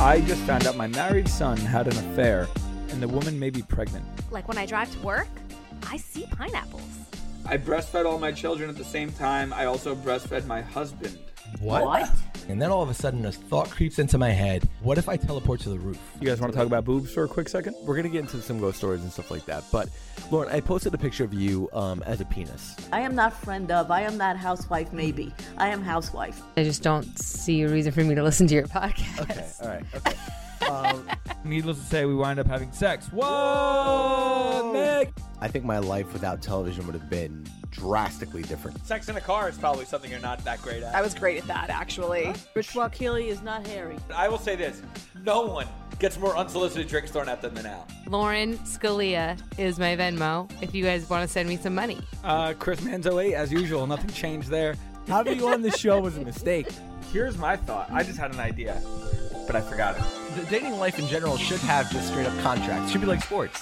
I just found out my married son had an affair, and the woman may be pregnant. Like when I drive to work, I see pineapples. I breastfed all my children at the same time. I also breastfed my husband. What? And then all of a sudden a thought creeps into my head. What if I teleport to the roof? You guys want to talk about boobs for a quick second? We're going to get into some ghost stories and stuff like that. But, Lauren, I posted a picture of you as a penis. I am not friend of. I am not housewife, maybe. I am housewife. I just don't see a reason for me to listen to your podcast. Okay, all right. Okay. Needless to say, we wind up having sex. Whoa, Nick! I think my life without television would have been drastically different. Sex in a car is probably something you're not that great at. I was great at that, actually. Rich Wakili is not hairy. I will say this. No one gets more unsolicited drinks thrown at them than Al. Lauren Scalia is my Venmo if you guys want to send me some money. Chris Manzo 8, as usual. Nothing changed there. Having you on the show was a mistake. Here's my thought. I just had an idea, but I forgot it. The dating life in general should have just straight up contracts. It should be like sports.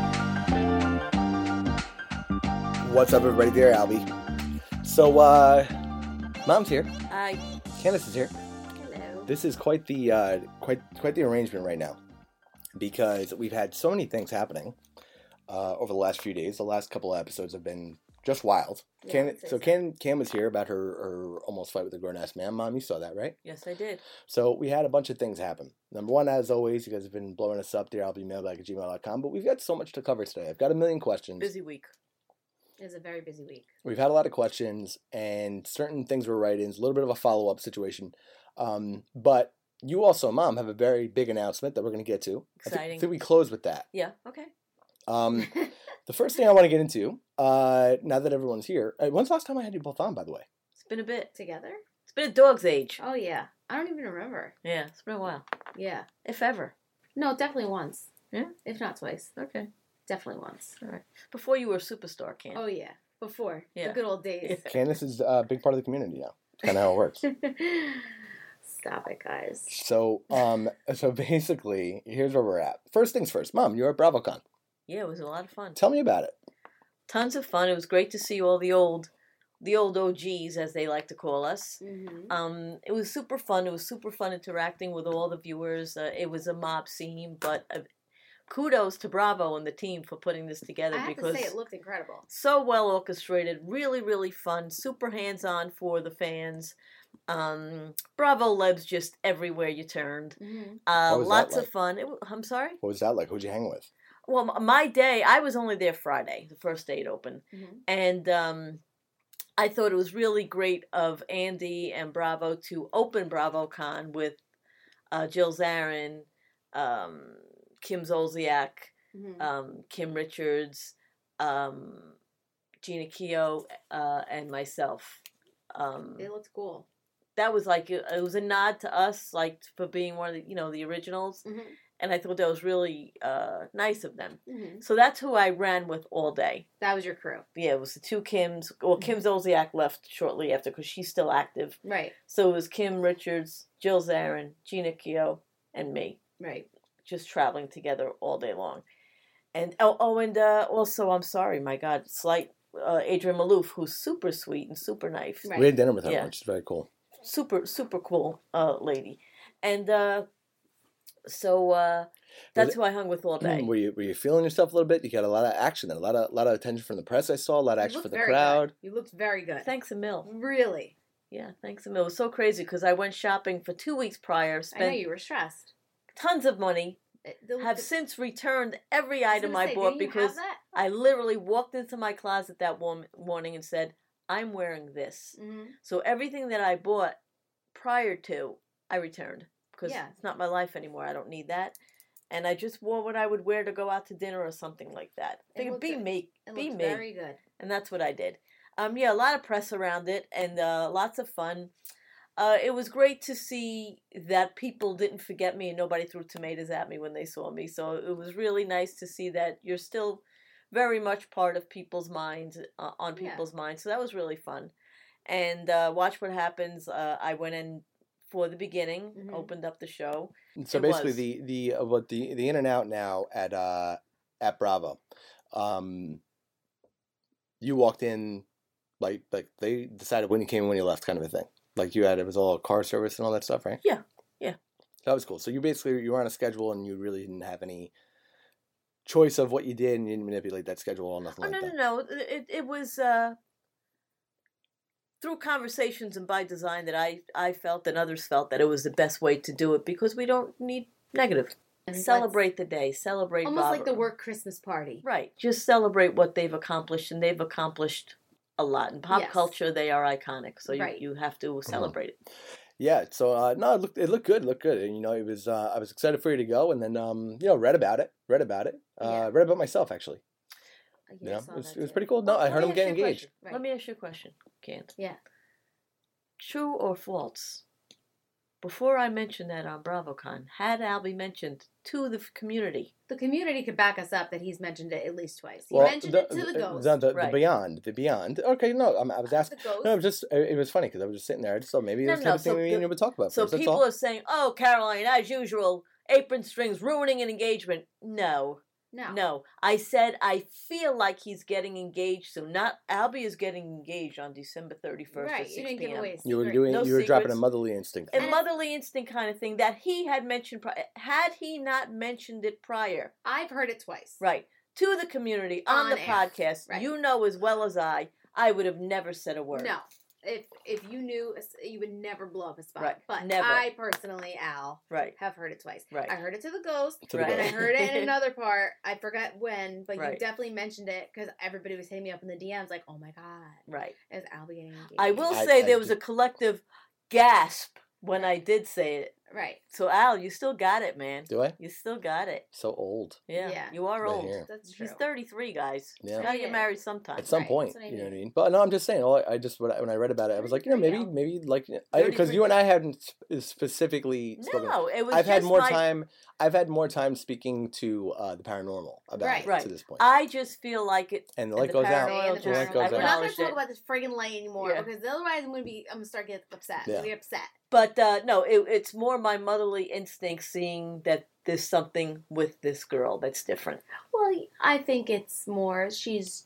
What's up, everybody? Dear Albie. So, Mom's here. Hi. Candace is here. Hello. This is quite the quite the arrangement right now, because we've had so many things happening over the last few days. The last couple of episodes have been just wild. Yeah, Cam was here about her almost fight with a grown-ass man. Mom, you saw that, right? Yes, I did. So we had a bunch of things happen. Number one, as always, you guys have been blowing us up, dearalbiemailbag@gmail.com, but we've got so much to cover today. I've got a million questions. Busy week. It was a very busy week. We've had a lot of questions, and certain things were write-ins, a little bit of a follow-up situation. But you also, Mom, have a very big announcement that we're going to get to. Exciting. I think we close with that. Yeah, okay. The first thing I want to get into, now that everyone's here, when's the last time I had you both on, by the way? It's been a bit. Together? It's been a dog's age. Oh, yeah. I don't even remember. Yeah, it's been a while. Yeah. If ever. No, definitely once. Yeah? If not twice. Okay. Definitely once. All right. Before you were a superstar, Cam. Oh, yeah. Before. Yeah. The good old days. Candace is a big part of the community now. It's kind of how it works. Stop it, guys. So basically, here's where we're at. First things first. Mom, you were at BravoCon. Yeah, it was a lot of fun. Tell me about it. Tons of fun. It was great to see all the old OGs, as they like to call us. Mm-hmm. It was super fun. It was super fun interacting with all the viewers. It was a mob scene, but kudos to Bravo and the team for putting this together. I have because to say, it looked incredible. So well orchestrated, really, really fun, super hands-on for the fans. Bravo Lebs just everywhere you turned. Mm-hmm. was Lots that of fun. I'm sorry? What was that like? Who'd you hang with? Well, my day, I was only there Friday, the first day it opened. Mm-hmm. And I thought it was really great of Andy and Bravo to open BravoCon with Jill Zarin, Kim Zolciak, Mm-hmm. Kim Richards, Gina Keogh, and myself. It looked cool. That was like, it was a nod to us, like, for being one of the, the originals. Mm-hmm. And I thought that was really nice of them. Mm-hmm. So that's who I ran with all day. That was your crew. Yeah, it was the two Kims. Well, Kim Zolciak left shortly after because she's still active. Right. So it was Kim Richards, Jill Zarin, Gina Keogh, and me. Right. Just traveling together all day long. And also, I'm sorry, my God, slight Adrienne Maloof, who's super sweet and super nice. Right. We had dinner with her, Yeah. which is very cool. Super, super cool lady. And so that's who I hung with all day. Were you feeling yourself a little bit? You got a lot of action and a lot of attention from the press. I saw a lot of action from the crowd. Good. You looked very good. Thanks a mil. Really? Yeah, thanks a mil. It was so crazy because I went shopping for 2 weeks prior, I know spent you were stressed. tons of money, have since returned every item I bought because I literally walked into my closet that morning and said, I'm wearing this. Mm-hmm. So everything that I bought prior to, I returned because Yeah. it's not my life anymore. I don't need that. And I just wore what I would wear to go out to dinner or something like that. I figured, be me. It Be looked me. very good. And that's what I did. Yeah, a lot of press around it and lots of fun. It was great to see that people didn't forget me and nobody threw tomatoes at me when they saw me. So it was really nice to see that you're still very much part of people's minds, on people's minds. So that was really fun. And Watch What Happens, I went in for the beginning, opened up the show. So basically, the in and out now at Bravo, you walked in like they decided when you came and when you left, kind of a thing. Like it was all car service and all that stuff, right? Yeah. That was cool. So you were on a schedule and you really didn't have any choice of what you did, and you didn't manipulate that schedule or nothing like that. No. It was through conversations and by design that I felt and others felt that it was the best way to do it because we don't need negative. And Celebrate the day. Celebrate almost Barbara. like the work Christmas party. Right. Just celebrate what they've accomplished, and they've accomplished a lot. In pop Yes. culture, they are iconic, so Right. you have to celebrate it. Yeah. So no, it looked good. And it was. I was excited for you to go, and then read about it. Read about myself actually. Yeah, I saw it that was too. pretty cool. No, I Let heard me him ask get you a engaged. question. Right. Let me ask you a question, Kent. Yeah. True or false? Before I mentioned that on BravoCon, had Albie mentioned to the community? The community could back us up that he's mentioned it at least twice. He Well, mentioned it to the ghost. The Right. beyond. Okay, no, I was asking. The ghost. No, it was funny because I was just sitting there. I just thought maybe it was the type of thing we would talk about. So first, that's people all. are saying, "Oh, Caroline, as usual, apron strings ruining an engagement." No. I said I feel like he's getting engaged soon. Not Albie is getting engaged on December 31st Right. at 6 You didn't give p.m. away a You were secret. doing. No you were dropping a secrets. motherly instinct. A motherly instinct kind of thing that he had mentioned. Had he not mentioned it prior, I've heard it twice. right, to the community on the On air. podcast, Right. you know as well as I would have never said a word. No. If you knew, you would never blow up a spot. Right. But Never. I personally, Al, Right. have heard it twice. Right. I heard it to the ghost, To the and I ghost. heard it in another part. I forgot when, but Right. you definitely mentioned it because everybody was hitting me up in the DMs like, "Oh my god, Right. is Al getting engaged?" I will I- say I there was do- a collective gasp when I did say it. Right. So Al, you still got it, man. Do I? You still got it. So old. Yeah. Yeah. You are Right old. here. That's true. He's 33, guys. Yeah. Gotta Yeah. get married sometime. At some Right, point, that's what I you know what I mean. mean. But no, I'm just saying. When I read about it, I was like, Very maybe like because 33. you and I hadn't specifically spoken. No, it was I've had just more my- time. I've had more time speaking to the paranormal about Right. it Right. to this point. I just feel like it. And the light goes out. paranormal And The light just- goes I out. We're not going acknowledged to talk it. about this friggin' light anymore Yeah. because otherwise I'm gonna start getting upset. Yeah. I'm gonna be upset. But no, it's more my motherly instinct seeing that there's something with this girl that's different. Well, I think it's more she's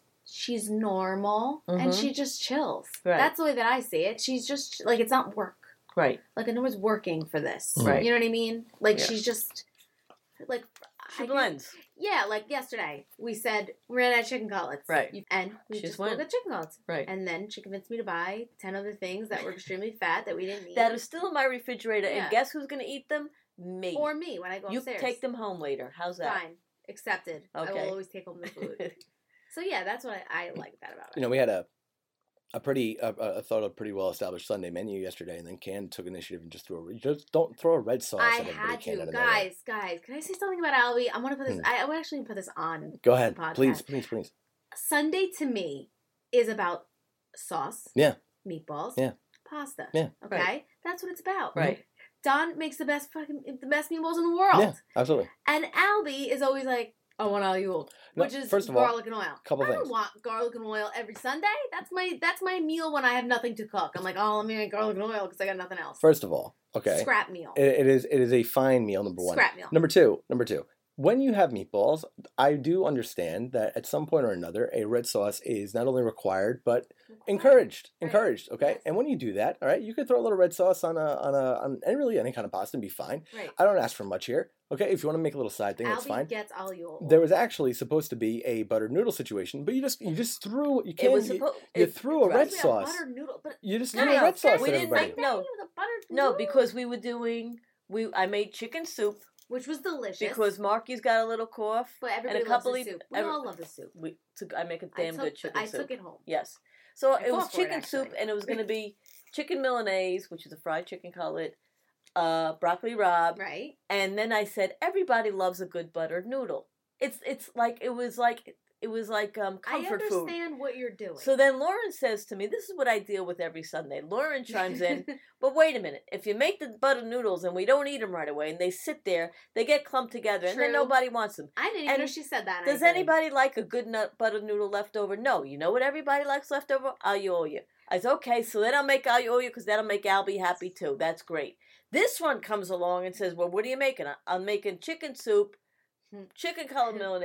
normal and Mhm. she just chills. Right. That's the way that I see it. She's just like it's not work. Right. Like no one's working for this. Right. You know what I mean? Like Yeah. she's just like She I blends. Yeah, like yesterday we said we ran out of chicken cutlets. Right. And we She just just went. got chicken cutlets. Right. And then she convinced me to buy 10 other things that were extremely fat that we didn't need. That is still in my refrigerator, Yeah. and guess who's going to eat them? Me. or me when I go You upstairs. take them home later. How's that? Fine. Accepted. I Okay. will always take home the food. So yeah, that's what I like that about it. You know, we had a pretty well established Sunday menu yesterday, and then Can took initiative and just don't throw a red sauce. I at everybody, had Can, to, out of nowhere. guys. Can I say something about Albie? I want to put this. I would actually put this on. Go ahead, the podcast. please. Sunday to me is about sauce. Yeah. Meatballs. Yeah. Pasta. Yeah. Okay, Right. that's what it's about. Right. Don makes the best meatballs in the world. Yeah, absolutely. And Albie is always like, I want alioli, No, which is first of all, garlic and oil. couple I don't things. want garlic and oil every Sunday. That's my meal when I have nothing to cook. I'm like, oh, let me make garlic and oil because I got nothing else. First of all, okay, Scrap meal. it is a fine meal. Number one. Scrap meal. Number two. When you have meatballs, I do understand that at some point or another, a red sauce is not only required but encouraged. Right. Encouraged. Okay, Yes. and when you do that, all right, you could throw a little red sauce on really any kind of pasta and be fine. Right. I don't ask for much here. Okay, if you want to make a little side thing, that's Albie fine. gets alioli. There was actually supposed to be a buttered noodle situation, but you just threw you It can't was you, supposed. you threw a red We have sauce. buttered noodle, but You just No, threw no, a red sauce we at didn't everybody. make- no. With a buttered No, noodle, because we were doing. I made chicken soup which was delicious. because Marky's got a little cough. but everybody a loves couple the of- soup. We every- all love the soup. I make a damn good chicken I soup. took it home. Yes. So I it was fought for it, chicken soup, actually. and it was going to be chicken Milanese, which is a fried chicken cutlet, broccoli rabe, Right. and then I said everybody loves a good buttered noodle. It's like it was like I comfort food. understand what you're doing. So then Lauren says to me, "This is what I deal with every Sunday." Lauren chimes in, "But wait a minute. If you make the buttered noodles and we don't eat them right away, and they sit there, they get clumped together, and then True. nobody wants them. I didn't even and know she said that. and Does I did. anybody like a good buttered noodle left over? No. You know what everybody likes left over? Aglio. I said, okay, so then I'll make aglio because that'll make Albie happy too. That's great. This one comes along and says, well, what are you making? I'm making chicken soup, chicken colored Milanese,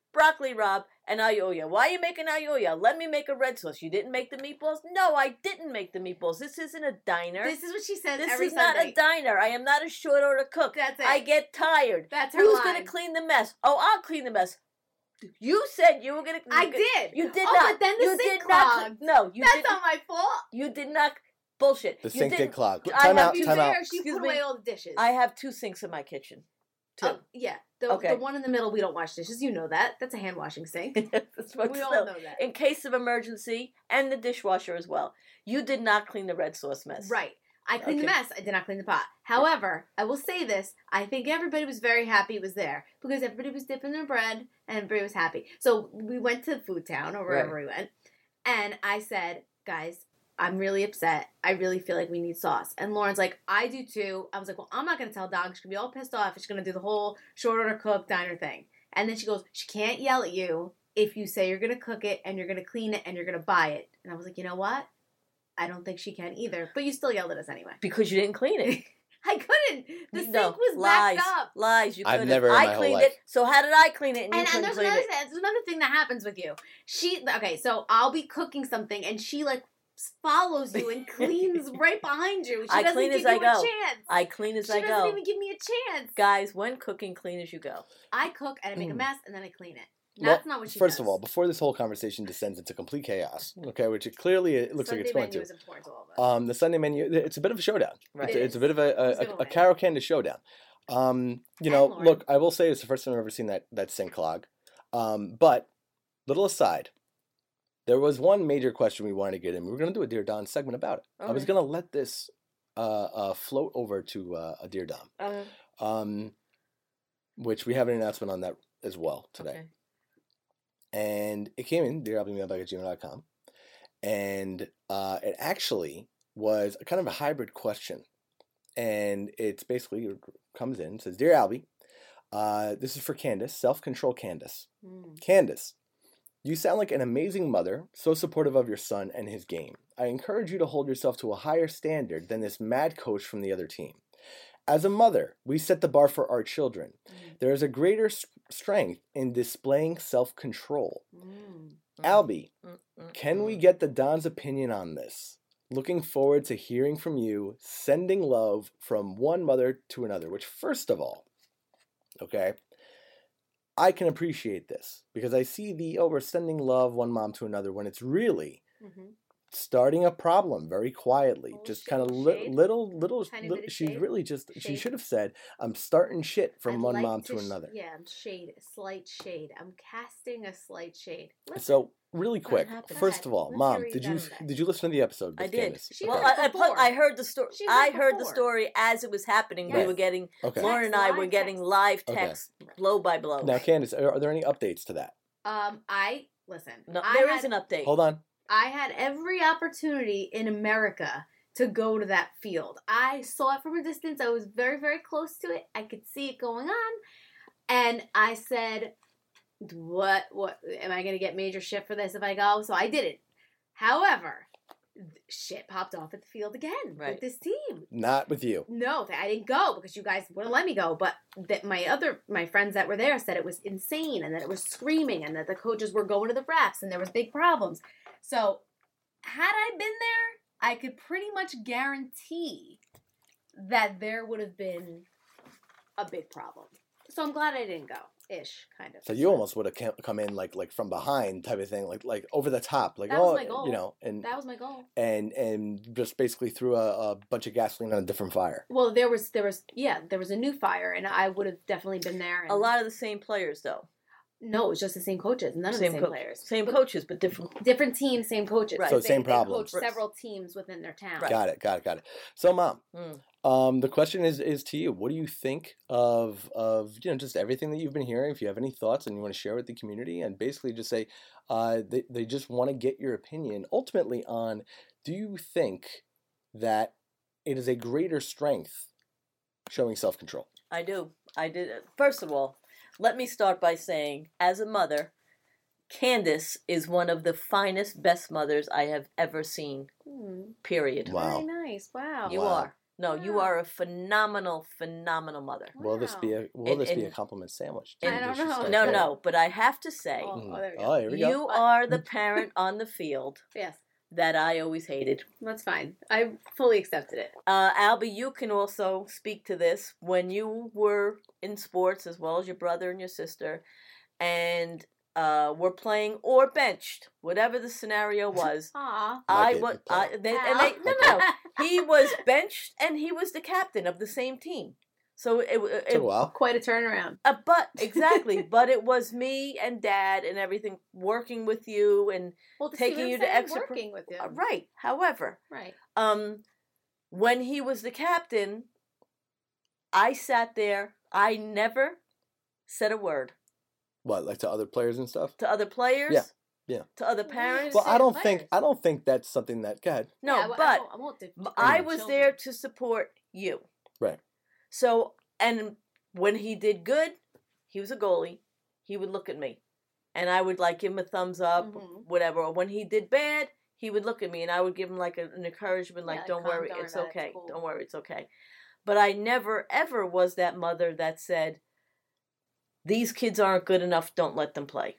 broccoli rabe, and ayoya. Why are you making ayoya? Let me make a red sauce. You didn't make the meatballs? No, I didn't make the meatballs. This isn't a diner. This is what she says This every is Sunday. not a diner. I am not a short order cook. That's it. I get tired. That's her Who's line. going to clean the mess? Oh, I'll clean the mess. You said you were going to. I did. You did Oh, not. but then the you sink did not. clogged. No, you That's didn't. not my fault. You did not. Bullshit. The You sink did didn't- clog. I Time have out. to be Time out. Fair, she Excuse put me. away all the dishes. I have 2 sinks in my kitchen. 2. Oh, yeah. The Okay. one in the middle, we don't wash dishes. You know that. That's a hand washing sink. That's what We all still, know that. in case of emergency, and the dishwasher as well. You did not clean the red sauce mess. Right. I cleaned the Okay. mess. I did not clean the pot. However, I will say this. I think everybody was very happy it was there because everybody was dipping their bread and everybody was happy. So we went to Food Town or wherever we went. And I said, guys, I'm really upset. I really feel like we need sauce. And Lauren's like, I do too. I was like, well, I'm not going to tell Dawn. She's going to be all pissed off. She's going to do the whole short order cook diner thing. And then she goes, she can't yell at you if you say you're going to cook it and you're going to clean it and you're going to buy it. And I was like, you know what? I don't think she can either. But you still yelled at us anyway. Because you didn't clean it. I couldn't. The No, sink was lies, backed up. Lies. You I've couldn't. never in my I whole cleaned life. it. So how did I clean it? And you And couldn't there's clean another, it. there's another thing that happens with you. Okay, so I'll be cooking something and she like follows you and cleans right behind you. She I doesn't clean give as you I a go. chance. I clean as she I doesn't go. even give me a chance. Guys, when cooking, clean as you go. I cook and I make a mess and then I clean it. Well, That's not what she First does. of all, before this whole conversation descends into complete chaos, okay, which it clearly looks like it's going Sunday menu to. is important to all of us. The Sunday menu, it's a bit of a showdown. Right. It's It a bit of Who's a gonna win? Carol Candace showdown. You know, Lauren. look, I will say it's the first time I've ever seen that sink clog. But little aside, there was one major question we wanted to get in. We were going to do a Dear Don segment about it. I was Okay. going to let this float over to a Dear Don, which we have an announcement on that as well today. Okay. And it came in, dearalbummailbag@gmail.com. And it actually was a kind of a hybrid question. And it's basically, it comes in, says, Dear Albie, this is for Candace, self-control Candace. Candace, you sound like an amazing mother, so supportive of your son and his game. I encourage you to hold yourself to a higher standard than this mad coach from the other team. As a mother, we set the bar for our children. There is a greater strength in displaying self-control. Albie, can we get the Don's opinion on this? Looking forward to hearing from you, sending love from one mother to another, which first of all, okay, I can appreciate this because I see we're sending love one mom to another when it's really starting a problem very quietly, Oh, just shade, kind of shade. little. Tiny bit of She's shade. really just. She Shade. should have said, "I'm starting shit from I'd one like mom to sh- another." Yeah, I'm slight shade. I'm casting a slight shade. Listen, So really quick, happened. first Go of all, ahead. Let's Mom, hear what did you you gotta say. did you listen to the episode? I with did. Candace? She Well, heard it I before. heard the story. She I heard heard the before. story as it was happening. We Yes. were getting Okay. Lauren and I Text, were live getting text. live Okay. text, blow by blow. Now, Candace, are there any updates to that? I listen. No, I there had, is an update. Hold on. I had every opportunity in America to go to that field. I saw it from a distance. I was very, very close to it. I could see it going on. And I said, what am I going to get major shit for this if I go? So I didn't. However, shit popped off at the field again Right. with this team. Not with you. No, I didn't go because you guys wouldn't let me go. But that my friends that were there said it was insane and that it was screaming and that the coaches were going to the refs and there was big problems. So had I been there, I could pretty much guarantee that there would have been a big problem. So I'm glad I didn't go. Ish, kind of. So you almost would have come in like from behind type of thing, like over the top, like That was my goal. you know, and That was my goal. and just basically threw a bunch of gasoline on a different fire. Well, there was a new fire, and I would have definitely been there. And A lot of the same players, though. No, it was just the same coaches. None of the same players. Same coaches, but different. Different teams, same coaches. Right. So They- same they problems. coach several teams within their town. Right. Got it. So, Mom, Mm. the question is to you. What do you think of just everything that you've been hearing? If you have any thoughts and you want to share with the community, and basically just say, they just want to get your opinion ultimately on, do you think that it is a greater strength showing self-control? I do. I did. First of all, let me start by saying, as a mother, Candace is one of the finest, best mothers I have ever seen. Period. Wow. Very nice. Wow. You Wow. are. No, you Wow. are a phenomenal mother. Will this be a And- compliment sandwich? I don't We should know. start No, there. no, but I have to say, Oh, there we go. Oh, here we go. you are the parent on the field Yes, that I always hated. that's fine. I fully accepted it. Albie, you can also speak to this. When you were in sports, as well as your brother and your sister, and were playing or benched, whatever the scenario was, Aw. I Like was. it, play. No. He was benched, and he was the captain of the same team. So Took a while. Quite a turnaround. but exactly, but it was me and Dad and everything working with you and Well, to taking see what you I'm to saying, extra pro- working with you. right. However, Right. when he was the captain, I sat there. I never said a word What, like to other players and stuff? to other players. Yeah, yeah. To other parents. Well, say I don't players. think that's something that. Go ahead. No, Yeah, but I won't I was there to support you. Right. So, and when he did good, he was a goalie. He would look at me, and I would like give him a thumbs up, Mhm. whatever. Or when he did bad, he would look at me, and I would give him like an encouragement, like, Yeah, "Don't calm worry, down, it's that's okay. cool." Don't worry, it's okay." But I never ever was that mother that said, "These kids aren't good enough. Don't let them play."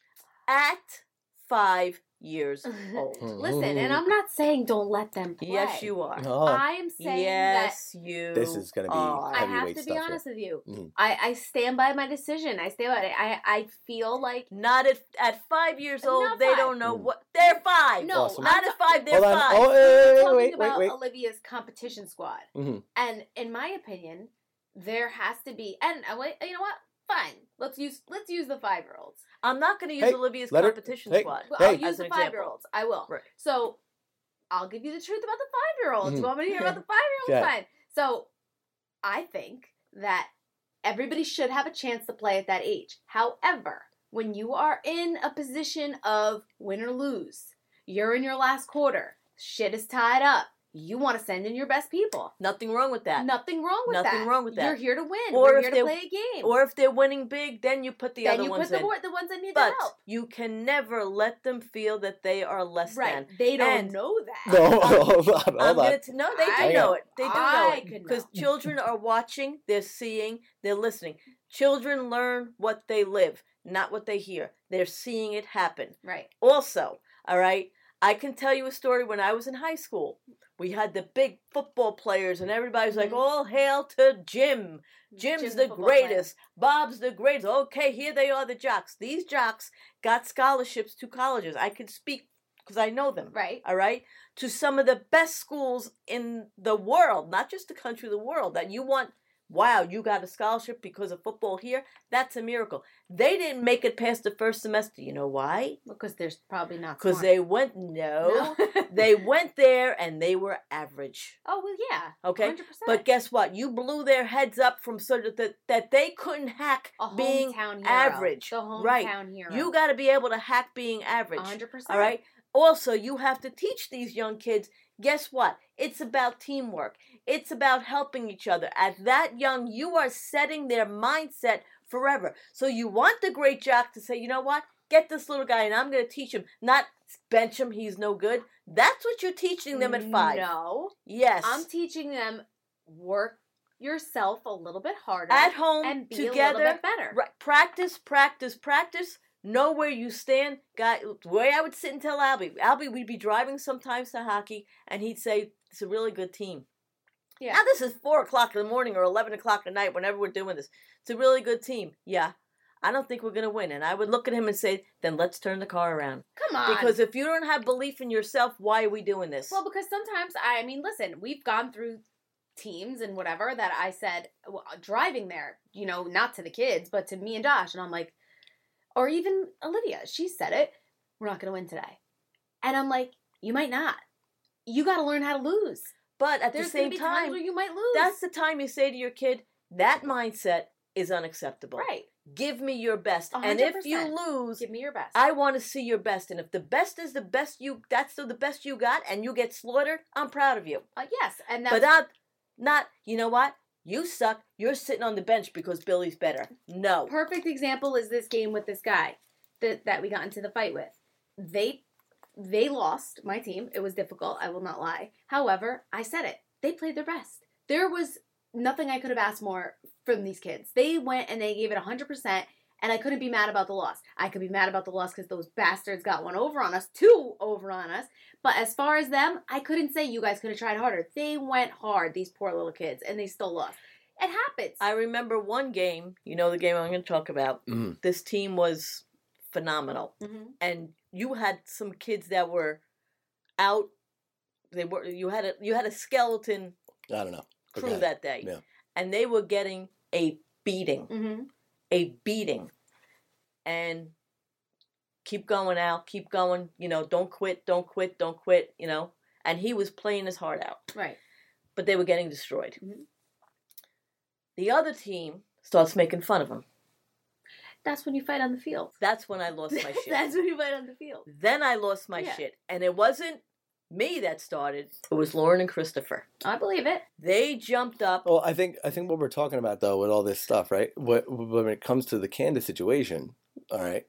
At 5 years old. Listen, and I'm not saying don't let them play. Yes, you are. Oh, I am saying Yes, you. This is gonna be are. I have heavyweight to be stuff here. honest with you. Mhm. I stand by my decision. I stand by it. I feel like Not at 5 years old. Not They 5. don't know what they're 5. no, Awesome. Not I'm at 5. They're Hold on. 5. Oh, I'm talking wait, about wait. Olivia's competition squad. Mhm. And in my opinion, there has to be. And you know what? Fine. Let's use the 5-year-olds. I'm not going to use Hey, Olivia's let her- competition hey, squad. Well, Hey. I'll as use an the example. 5-year-olds. I will. Right. So I'll give you the truth about the 5-year-olds. Mhm. You want me to hear about the 5-year-olds? Yeah. Fine. So I think that everybody should have a chance to play at that age. However, when you are in a position of win or lose, you're in your last quarter, shit is tied up. You want to send in your best people. Nothing wrong with that. Nothing wrong with that. Nothing wrong with that. You're here to win. Or We're if here they- to play a game. Or if they're winning big, then you put the then other you ones put in. the ones that need But the help. you can never let them feel that they are less Right. than. They don't And- know that. No, hold on, I'm hold on. gonna no, they do I know know. it. They do know I it could because know. children are watching, they're seeing, they're listening. Children learn what they live, not what they hear. They're seeing it happen. Right. Also, all right, I can tell you a story when I was in high school. We had the big football players, and everybody was like, Mhm. "All hail to Jim! Jim's the football player. greatest. Bob's the greatest." Okay, here they are, the jocks. These jocks got scholarships to colleges. I can speak because I know them. Right. All right, to some of the best schools in the world, not just the country, the world. That you want. Wow, you got a scholarship because of football here. That's a miracle. They didn't make it past the first semester. You know why? Because there's probably not Because smart. they went they went there and they were average. Oh well, yeah. Okay, 100%. but guess what? You blew their heads up from sort of that they couldn't hack a being hometown hero. average. The hometown Right. hero. You got to be able to hack being average. 100%. All right. Also, you have to teach these young kids. Guess what? It's about teamwork. It's about helping each other. At that young, you are setting their mindset forever. So you want the great jock to say, "You know what? Get this little guy, and I'm going to teach him. Not bench him. He's no good." That's what you're teaching them at 5. No. Yes. I'm teaching them work yourself a little bit harder At home and be together. a little bit better. Right. Practice, practice, practice. Know where you stand. Guy, the way I would sit and tell Albie, we'd be driving sometimes to hockey, and he'd say, "It's a really good team." Yeah. Now this is 4:00 in the morning or 11:00 at night, whenever we're doing this. It's a really good team. Yeah. I don't think we're going to win. And I would look at him and say, "Then let's turn the car around." Come on. Because if you don't have belief in yourself, why are we doing this? Well, because sometimes, I mean, listen, we've gone through teams and whatever that I said, driving there, not to the kids, but to me and Josh. And I'm like, or even Olivia, she said it, "We're not going to win today." And I'm like, you might not. You got to learn how to lose. but at There's the same going to be times time, where you might lose. that's the time you say to your kid, that mindset is unacceptable. right. Give me your best. And if you 100%. lose, Give me your best. I want to see your best. And if the best is the best that's still the best you got and you get slaughtered, I'm proud of you. Yes, and that's But not, you know what? You suck. You're sitting on the bench because Billy's better. No. perfect example is this game with this guy that we got into the fight with. They lost, my team. It was difficult, I will not lie. However, I said it. They played their best. there was nothing I could have asked more from these kids. They went and they gave it 100%, and I couldn't be mad about the loss. I could be mad about the loss because those bastards got two over on us. But as far as them, I couldn't say you guys could have tried harder. They went hard, these poor little kids, and they still lost. It happens. I remember one game, you know the game I'm going to talk about. This team was phenomenal. And you had some kids that were out. You had a skeleton I don't know. crew Okay. that day. Yeah. And they were getting a beating. A beating. And keep going, Al, keep going, don't quit, and he was playing his heart out. Right. But they were getting destroyed. The other team starts making fun of him. That's when you fight on the field. That's when I lost my shit. That's when you fight on the field. Then I lost my shit. And it wasn't me that started. It was Lauren and Christopher. I believe it. They jumped up. Well, I think what we're talking about though with all this stuff, right? When it comes to the Candace situation, all right,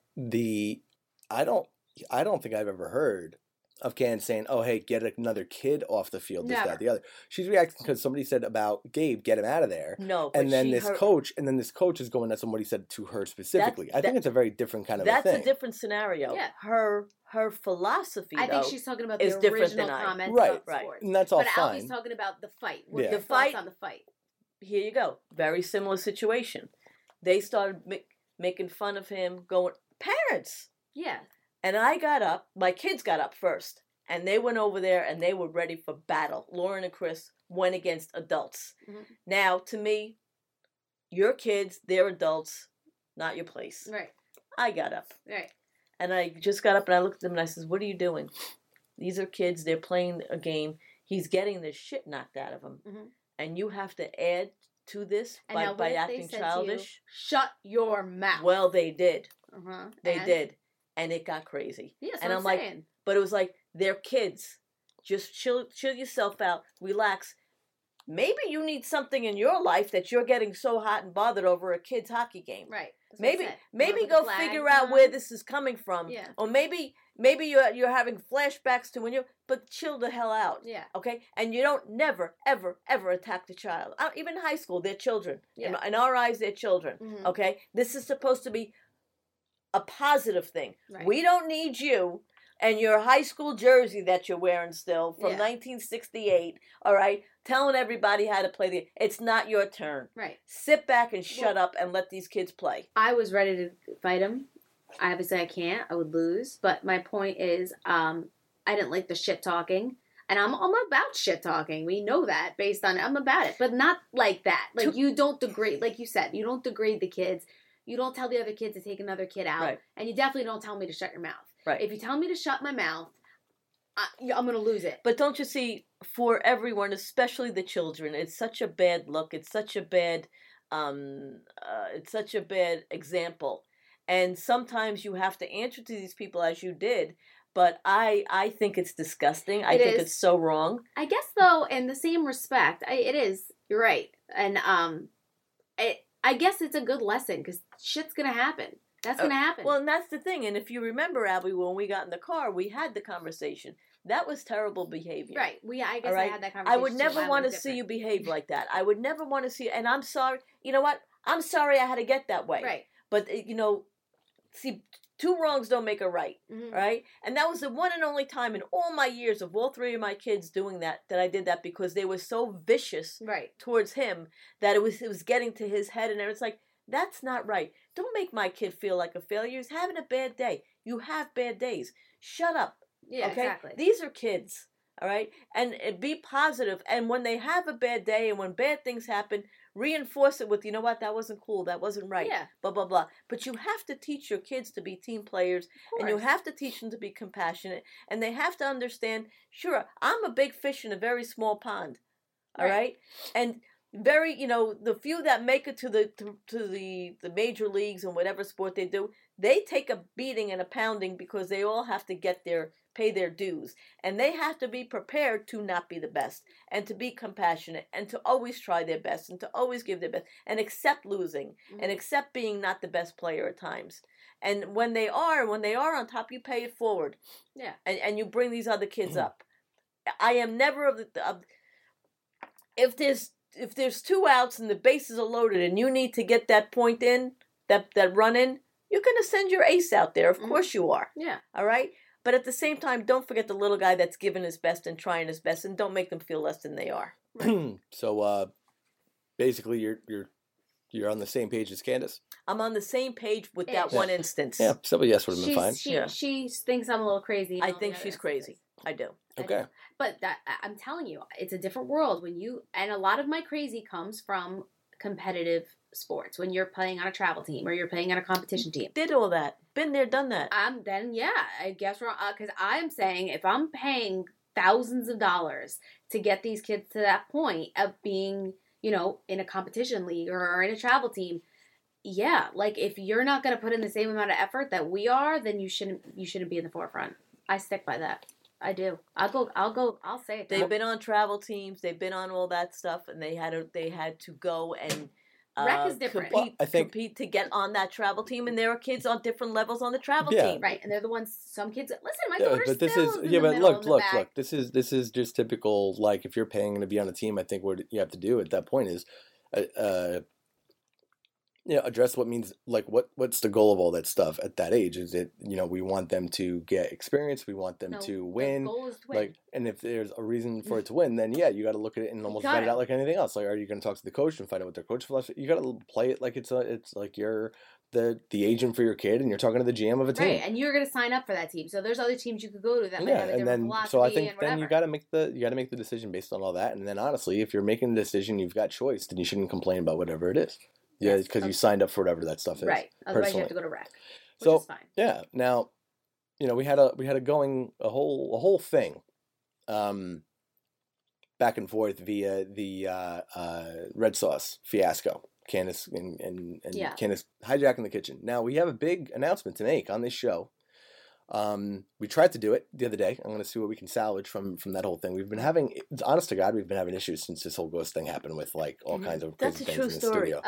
I don't think I've ever heard of Candace saying, "Oh, hey, get another kid off the field." This, Never. that, the other. She's reacting because somebody said about Gabe, "Get him out of there." No, but and then this coach is going at somebody said to her specifically. I think it's a very different kind of a thing. That's a different scenario. Yeah. Her philosophy, I think she's talking about is the different original than I. comments Right. about sports. And that's all but fine. Alfie's talking about the fight. Yeah. The fight on the fight. Here you go. Very similar situation. They started making fun of him, going, parents. Yeah. And I got up. My kids got up first. And they went over there and they were ready for battle. Lauren and Chris went against adults. Now, to me, your kids, they're adults, not your place. Right. I got up. Right. And I just got up and I looked at them and I said, what are you doing? These are kids. They're playing a game. He's getting the shit knocked out of him. And you have to add to this by acting childish. Shut your mouth. Well, they did. They And? did. And it got crazy. Yeah, that's and what I'm I'm like, saying. but it was like, they're kids. Just chill yourself out. Relax. Maybe you need something in your life that you're getting so hot and bothered over a kid's hockey game. Right. That's what I said. Maybe Put go the flag figure out on. where this is coming from. Yeah. Or maybe you're having flashbacks to when but chill the hell out. Yeah. Okay? And you don't never, ever, ever attack the child. Even in high school, they're children. Yeah. In our eyes, they're children. Okay? This is supposed to be a positive thing. Right. We don't need you and your high school jersey that you're wearing still from 1968, all right, telling everybody how to play it's not your turn. Right. Sit back and shut up and let these kids play. I was ready to fight him. Obviously, I can't. I would lose. But my point is, I didn't like the shit talking. And I'm about shit talking. We know that based on I'm about it. But not like that. Like, you don't degrade, like you said, you don't degrade the kids. You don't tell the other kids to take another kid out. Right. And you definitely don't tell me to shut your mouth. Right. If you tell me to shut my mouth, I'm going to lose it. But don't you see, for everyone, especially the children, it's such a bad look. It's such a bad, example. And sometimes you have to answer to these people as you did. But I think it's disgusting. I think it's so wrong. I guess, though, in the same respect, it is. You're right. And I guess it's a good lesson because shit's going to happen. That's going to happen. Well, and that's the thing. And if you remember, Abby, when we got in the car, we had the conversation. That was terrible behavior. Right. I guess I had that conversation. I would never want to see you behave like that. I would never want to see. And I'm sorry. You know what? I'm sorry I had to get that way. Right. But, see, two wrongs don't make a right. Right? And that was the one and only time in all my years of all three of my kids doing that I did that because they were so vicious towards him that it was getting to his head. And it was like, that's not right. Don't make my kid feel like a failure. He's having a bad day. You have bad days. Shut up. Yeah, okay? exactly. These are kids, all right? And be positive. And when they have a bad day and when bad things happen, reinforce it with, you know what, that wasn't cool. That wasn't right. Yeah. Blah, blah, blah. But you have to teach your kids to be team players. And you have to teach them to be compassionate. And they have to understand, sure, I'm a big fish in a very small pond. All right? And very, the few that make it to the major leagues and whatever sport they do, they take a beating and a pounding because they all have to pay their dues. And they have to be prepared to not be the best and to be compassionate and to always try their best and to always give their best and accept losing and accept being not the best player at times. And when they are on top, you pay it forward. Yeah. And you bring these other kids up. I am never if there's if there's 2 outs and the bases are loaded and you need to get that point in, that run in, you're going to send your ace out there. Of course you are. Yeah. All right? But at the same time, don't forget the little guy that's giving his best and trying his best, and don't make them feel less than they are. So basically, you're on the same page as Candace. I'm on the same page with that Yeah. one instance. Yeah, simple yes would have been fine. She thinks I'm a little crazy. I think she's crazy. I do. Okay. But I'm telling you, it's a different world when you, and a lot of my crazy comes from competitive sports. When you're playing on a travel team or you're playing on a competition team. Did all that. Been there, done that. I guess wrong, because I'm saying if I'm paying thousands of dollars to get these kids to that point of being, in a competition league or in a travel team, yeah, like if you're not going to put in the same amount of effort that we are, then you shouldn't be in the forefront. I stick by that. I do. I'll say it. They've been on travel teams. They've been on all that stuff, and they had to go and rec is different. Compete to get on that travel team, and there are kids on different levels on the travel team. Right, and they're the ones. Some kids listen. My Yeah, daughter but this still is is in yeah, the but middle, look, in the look, back. look. This is just typical. Like if you're paying to be on a team, I think what you have to do at that point is, address what means like what's the goal of all that stuff at that age? Is it we want them to get experience, we want them to win. The goal is to win. Like, and if there's a reason for it to win, then yeah, you got to look at it and almost vet it out like anything else. Like, are you going to talk to the coach and find out what their coach philosophy? You got to play it like it's like you're the agent for your kid and you're talking to the GM of a team. Right, and you're going to sign up for that team. So there's other teams you could go to that might have a different philosophy. So I think and then you got to make the decision based on all that. And then honestly, if you're making the decision, you've got choice, then you shouldn't complain about whatever it is. Yeah, because you signed up for whatever that stuff is. Right. Otherwise, personally. you have to go to rec. Which So is fine. yeah, now, we had a whole thing, back and forth via the red sauce fiasco. Candace and Candace hijacking the kitchen. Now we have a big announcement to make on this show. We tried to do it the other day. I'm going to see what we can salvage from that whole thing. We've been having, honest to God, we've been having issues since this whole ghost thing happened with like all kinds of crazy things in the studio.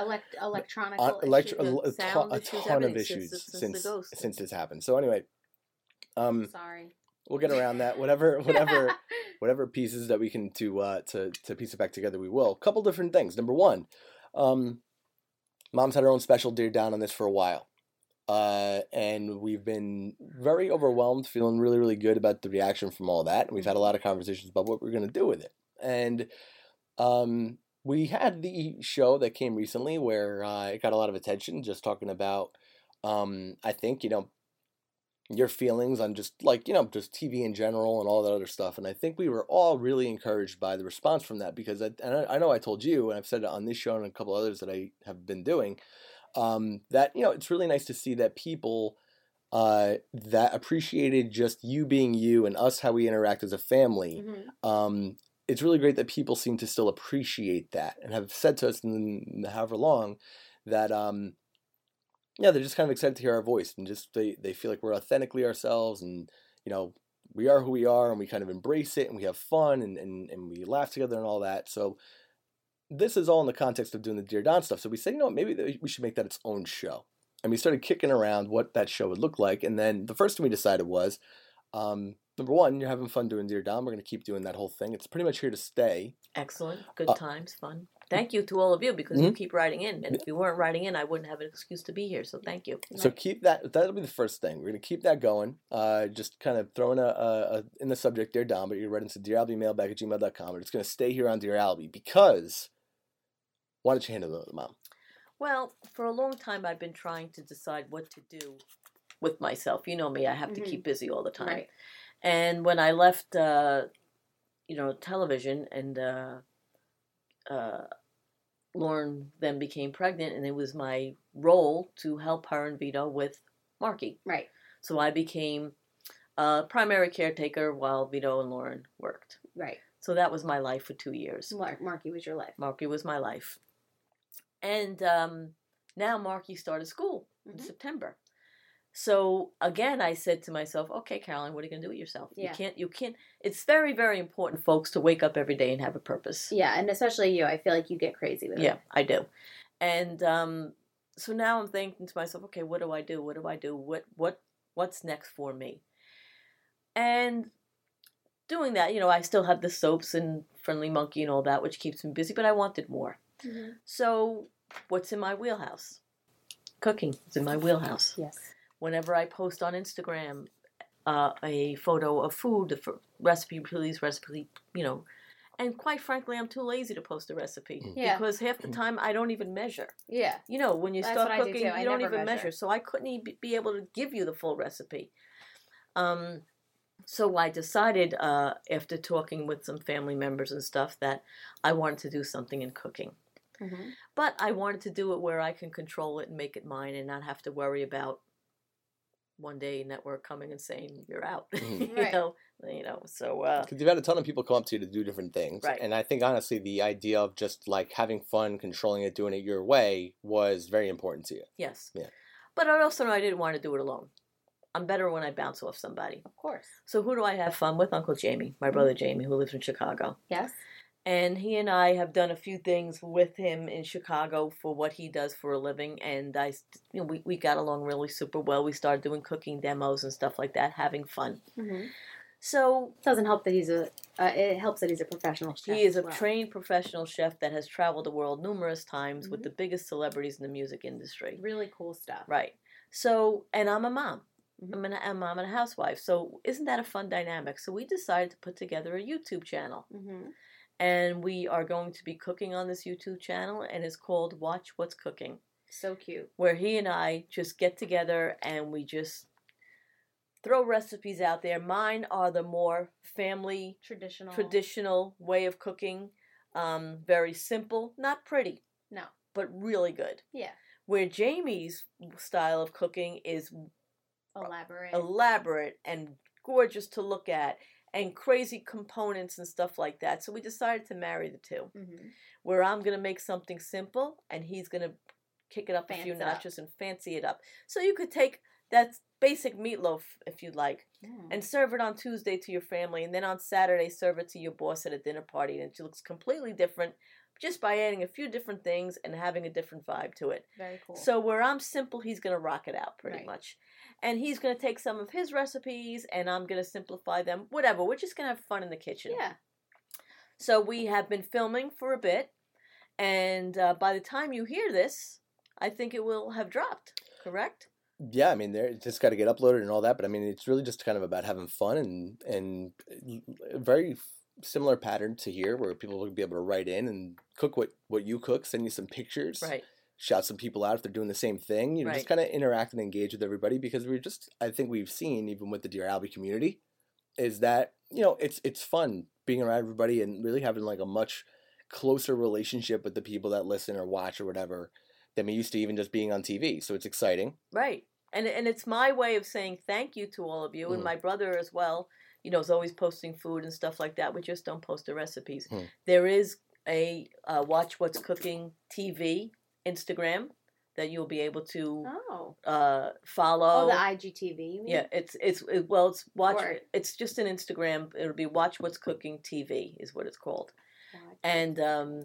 A ton of issues since this happened. So anyway, sorry. We'll get around that. Whatever pieces that we can to piece it back together, we will. A couple different things. Number one, Mom's had her own special Dear Don on this for a while. And we've been very overwhelmed, feeling really, really good about the reaction from all that. And we've had a lot of conversations about what we're going to do with it. And we had the show that came recently where it got a lot of attention, just talking about, I think, your feelings on just like, just TV in general and all that other stuff. And I think we were all really encouraged by the response from that because I know I told you, and I've said it on this show and a couple others that I have been doing, that it's really nice to see that people that appreciated just you being you and us how we interact as a family. It's really great that people seem to still appreciate that and have said to us in however long that they're just kind of excited to hear our voice and just they feel like we're authentically ourselves and we are who we are and we kind of embrace it and we have fun and we laugh together and all that. So this is all in the context of doing the Dear Don stuff. So we said, maybe we should make that its own show. And we started kicking around what that show would look like. And then the first thing we decided was, number one, you're having fun doing Dear Don. We're going to keep doing that whole thing. It's pretty much here to stay. Excellent. Good times. Fun. Thank you to all of you because you keep writing in. And if you weren't writing in, I wouldn't have an excuse to be here. So thank you. So keep that. That'll be the first thing. We're going to keep that going. Just kind of throwing in the subject Dear Don, but you're writing to dearalbymailback@gmail.com. We're just going to stay here on Dear Albie because why don't you handle it, Mom? Well, for a long time, I've been trying to decide what to do with myself. You know me, I have to keep busy all the time. Right. And when I left, television and Lauren then became pregnant, and it was my role to help her and Vito with Marky. Right. So I became primary caretaker while Vito and Lauren worked. Right. So that was my life for 2 years. Marky was your life. Marky was my life. And now Marky started school in September. So again, I said to myself, okay, Caroline, what are you going to do with yourself? Yeah. You can't, it's very, very important, folks, to wake up every day and have a purpose. Yeah, and especially you. I feel like you get crazy with it. Yeah, I do. And so now I'm thinking to myself, okay, what do I do? What do I do? What's next for me? And doing that, I still have the soaps and friendly monkey and all that, which keeps me busy, but I wanted more. Mhm. So what's in my wheelhouse? Cooking is in my wheelhouse. Yes. Whenever I post on Instagram a photo of food, recipe, please, recipe, and quite frankly, I'm too lazy to post a recipe Yeah. because half the time I don't even measure. Yeah. When you That's start what I do cooking, too. I you don't never even measure. measure. So I couldn't even be able to give you the full recipe. So I decided after talking with some family members and stuff that I wanted to do something in cooking. Mhm. But I wanted to do it where I can control it and make it mine and not have to worry about one day network coming and saying you're out. Mhm. Right. So Because you've had a ton of people come up to you to do different things. Right. And I think, honestly, the idea of just, like, having fun, controlling it, doing it your way was very important to you. yes. Yeah. But I also know I didn't want to do it alone. I'm better when I bounce off somebody. Of course. So who do I have fun with? Uncle Jamie, my brother Jamie, who lives in Chicago. Yes. And he and I have done a few things with him in Chicago for what he does for a living, and we got along really super well. We started doing cooking demos and stuff like that, having fun. Mm-hmm. So Doesn't help that it helps that he's a professional chef. he is a as well. trained professional chef that has traveled the world numerous times with Mhm. the biggest celebrities in the music industry. Really cool stuff. Right. So, and I'm a mom. Mhm. I'm a mom and a housewife. So isn't that a fun dynamic? So we decided to put together a YouTube channel. Mm-hmm. And we are going to be cooking on this YouTube channel, and it's called Watch What's Cooking, So cute. where he and I just get together and we just throw recipes out there. Mine are the more family, traditional way of cooking, very simple, not pretty, No. but really good. Yeah. Where Jamie's style of cooking is elaborate and gorgeous to look at, and crazy components and stuff like that. So we decided to marry the two, Mm-hmm. where I'm going to make something simple and he's going to kick it up a few Fancy it up. notches and fancy it up. So you could take that basic meatloaf, if you'd like, and serve it on Tuesday to your family, and then on Saturday serve it to your boss at a dinner party, and it looks completely different just by adding a few different things and having a different vibe to it. Very cool. So where I'm simple, he's going to rock it out pretty Right. much. And he's going to take some of his recipes and I'm going to simplify them. Whatever. We're just going to have fun in the kitchen. Yeah. So we have been filming for a bit. And by the time you hear this, I think it will have dropped. Correct? Yeah, I mean, it's just got to get uploaded and all that. But, I mean, it's really just kind of about having fun and a very similar pattern to here where people will be able to write in and cook what you cook, send you some pictures. Right. Shout some people out if they're doing the same thing, just Right. kind of interact and engage with everybody, because I think we've seen, even with the Dear Albie community, is that, it's fun being around everybody and really having like a much closer relationship with the people that listen or watch or whatever than we used to, even just being on TV. So it's exciting. Right. And it's my way of saying thank you to all of you. And my brother as well, is always posting food and stuff like that. We just don't post the recipes. There is a Watch What's Cooking TV Instagram that you'll be able to follow. Oh, the IGTV. You mean? Yeah, it's watch. Or- It's just an Instagram. It'll be Watch What's Cooking TV is what it's called, and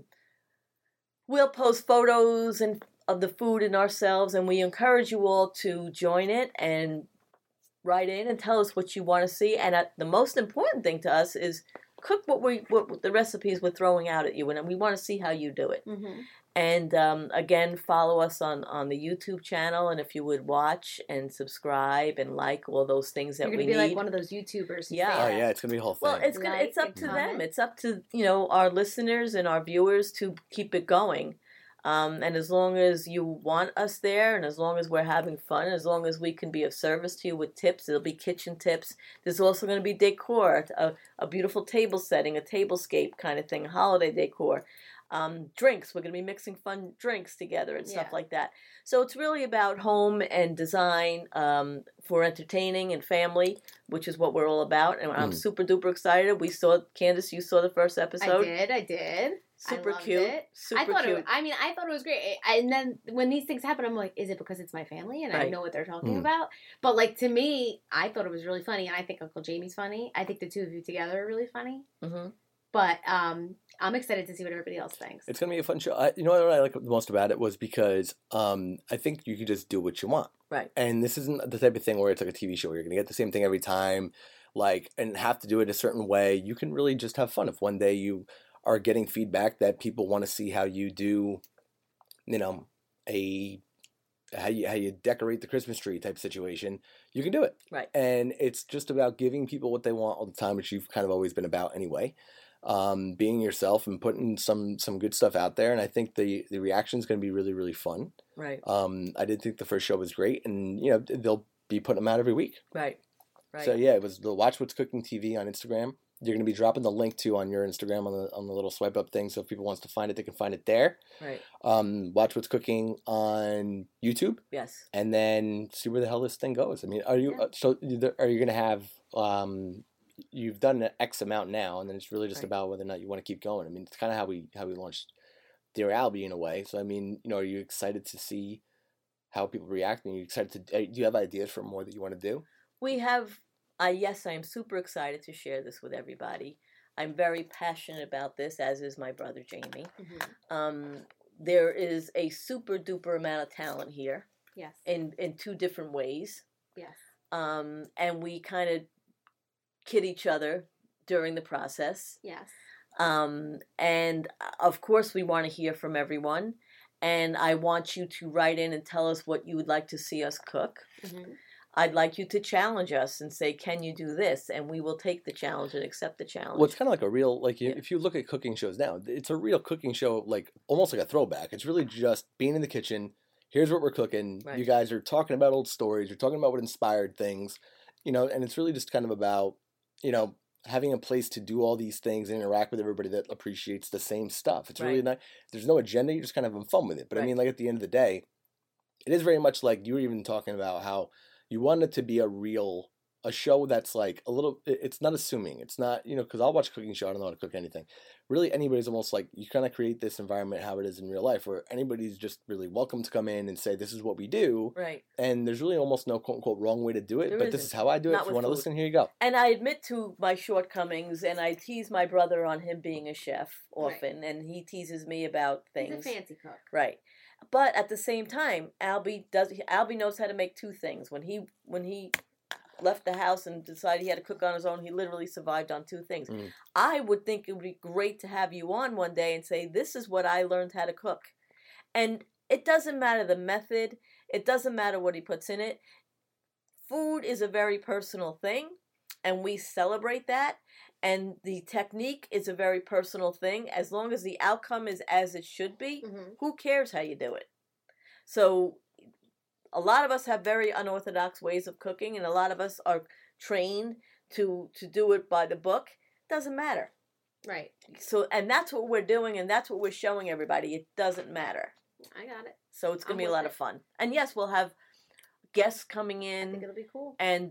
we'll post photos of the food and ourselves, and we encourage you all to join it and write in and tell us what you want to see. And the most important thing to us is cook what the recipes we're throwing out at you, and we want to see how you do it. Mm-hmm. And again, follow us on the YouTube channel, and if you would watch and subscribe and like all those things that You're we gonna be need. like one of those YouTubers. who Yeah. say Oh, that. yeah, it's going to be a whole thing. Well, it's Like up to and them. comment. It's up to our listeners and our viewers to keep it going. And as long as you want us there, and as long as we're having fun, as long as we can be of service to you with tips, it'll be kitchen tips. There's also going to be decor, a beautiful table setting, a tablescape kind of thing, holiday decor. Drinks. We're going to be mixing fun drinks together and stuff Yeah. like that. So it's really about home and design for entertaining and family, which is what we're all about. And I'm super duper excited. Candace, you saw the first episode. I did. Super I loved cute. It. Super I thought cute. I thought it was great. And then when these things happen, I'm like, is it because it's my family and I Right. know what they're talking about? But like to me, I thought it was really funny, and I think Uncle Jamie's funny. I think the two of you together are really funny. Mm-hmm. But I'm excited to see what everybody else thinks. It's going to be a fun show. You know what I like the most about it was because I think you can just do what you want. Right. And this isn't the type of thing where it's like a TV show where you're going to get the same thing every time, and have to do it a certain way. You can really just have fun. If one day you are getting feedback that people want to see how you do, how you decorate the Christmas tree type situation, you can do it. Right. And it's just about giving people what they want all the time, which you've kind of always been about anyway. Being yourself and putting some good stuff out there. And I think the reaction is going to be really, really fun. Right. I did think the first show was great, and they'll be putting them out every week. Right. Right. So yeah, it was the Watch What's Cooking TV on Instagram. You're going to be dropping the link too on your Instagram on the little swipe up thing. So if people wants to find it, they can find it there. Right. Watch What's Cooking on YouTube. Yes. And then see where the hell this thing goes. I mean, are you going to have you've done an X amount now, and then it's really just about whether or not you want to keep going. I mean, it's kind of how we launched Dear Albie in a way. So I mean, are you excited to see how people react? And are you excited do you have ideas for more that you want to do? We have. Yes, I am super excited to share this with everybody. I'm very passionate about this, as is my brother Jamie. Mm-hmm. There is a super duper amount of talent here. Yes. In two different ways. Yes. And we kind of kid each other during the process. Yes. And of course we want to hear from everyone. And I want you to write in and tell us what you would like to see us cook. Mm-hmm. I'd like you to challenge us and say, can you do this? And we will take the challenge and accept the challenge. Well, it's kind of like a real, if you look at cooking shows now, it's a real cooking show, like almost like a throwback. It's really just being in the kitchen. Here's what we're cooking. Right. You guys are talking about old stories. You're talking about what inspired things, and it's really just kind of about, having a place to do all these things and interact with everybody that appreciates the same stuff. It's really not, there's no agenda. You're just kind of having fun with it. But I mean, like at the end of the day, it is very much like you were even talking about how you want it to be a show that's like a little, it's not assuming. It's not, because I'll watch a cooking show. I don't know how to cook anything. Really, anybody's almost like, you kind of create this environment how it is in real life where anybody's just really welcome to come in and say, this is what we do. Right. And there's really almost no quote unquote wrong way to do it. But this is how I do it. If you want to listen, here you go. And I admit to my shortcomings, and I tease my brother on him being a chef often. Right. And he teases me about things. He's a fancy cook. Right. But at the same time, Albie knows how to make two things. When he left the house and decided he had to cook on his own, he literally survived on two things. Mm. I would think it would be great to have you on one day and say, this is what I learned how to cook. And it doesn't matter the method. It doesn't matter what he puts in it. Food is a very personal thing, and we celebrate that. And the technique is a very personal thing. As long as the outcome is as it should be, who cares how you do it? So a lot of us have very unorthodox ways of cooking, and a lot of us are trained to do it by the book. Doesn't matter. Right. So, and that's what we're doing, and that's what we're showing everybody. It doesn't matter. I got it. So it's going to be a lot of fun. And yes, we'll have guests coming in. I think it'll be cool. And,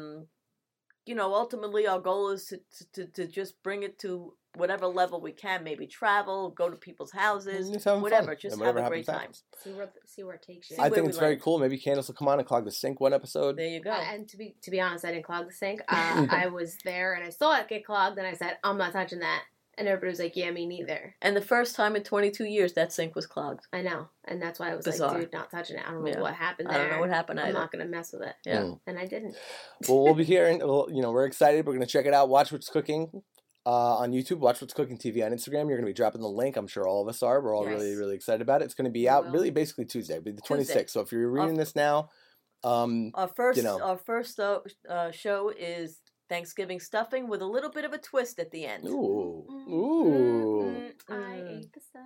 ultimately our goal is to just bring it to whatever level we can. Maybe travel, go to people's houses, whatever. Fun. Just have a great time. See where it takes you. I think it's very cool. Maybe Candace will come on and clog the sink one episode. There you go. And to be honest, I didn't clog the sink. I was there and I saw it get clogged, and I said, I'm not touching that. And everybody was like, yeah, me neither. And the first time in 22 years, that sink was clogged. I know. And that's why I was Bizarre. like, dude, not touching it. I don't know what happened there. I don't know what happened either. I'm not going to mess with it. Yeah. And I didn't. Well, we'll be here. We're excited. We're going to check it out. Watch What's Cooking on YouTube. Watch What's Cooking TV on Instagram. You're going to be dropping the link. I'm sure all of us are. We're all really, really excited about it. It's going to be out really basically Tuesday. It'll be the 26th. So if you're reading this now, our first show is Thanksgiving stuffing with a little bit of a twist at the end. Ooh. I ate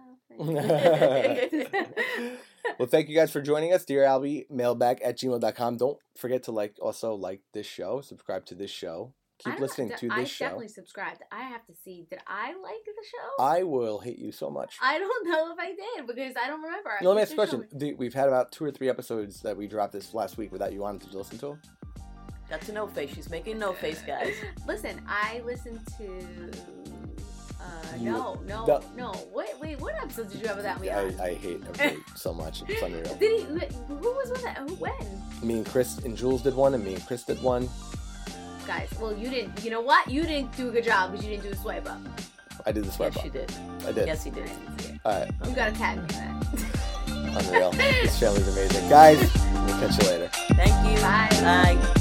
the stuffing. Well, thank you guys for joining us. Dear Albie, mailbag@gmail.com. Don't forget to like this show, subscribe to this show. Keep listening to this show. I definitely subscribed. I have to see. Did I like the show? I will hate you so much. I don't know if I did because I don't remember. Let me ask you a question. We've had about 2 or 3 episodes that we dropped this last week without you on. Did you listen to them? That's a no face. She's making no face, guys. Listen, I listened to. No. Wait, what episode did you have without me on? I hate everybody so much. It's unreal. Who was with that? When? Me and Chris and Jules did one, and me and Chris did one. Guys, well, you didn't. You know what? You didn't do a good job because you didn't do a swipe up. I did the swipe up. Yes, you did. I did. Yes, he did. All right. You gotta tag me that. Unreal. This family's amazing. Guys, we'll catch you later. Thank you. Bye. Bye.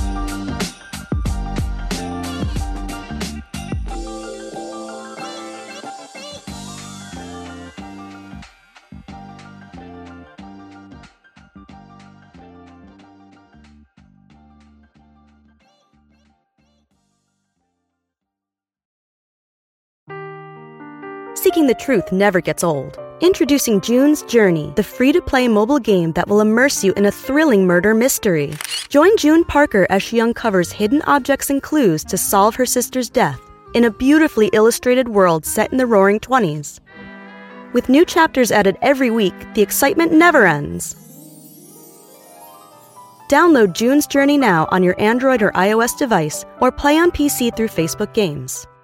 seeking the truth never gets old. Introducing June's Journey, the free-to-play mobile game that will immerse you in a thrilling murder mystery. Join June Parker as she uncovers hidden objects and clues to solve her sister's death in a beautifully illustrated world set in the Roaring '20s. With new chapters added every week, the excitement never ends. Download June's Journey now on your Android or iOS device, or play on PC through Facebook Games.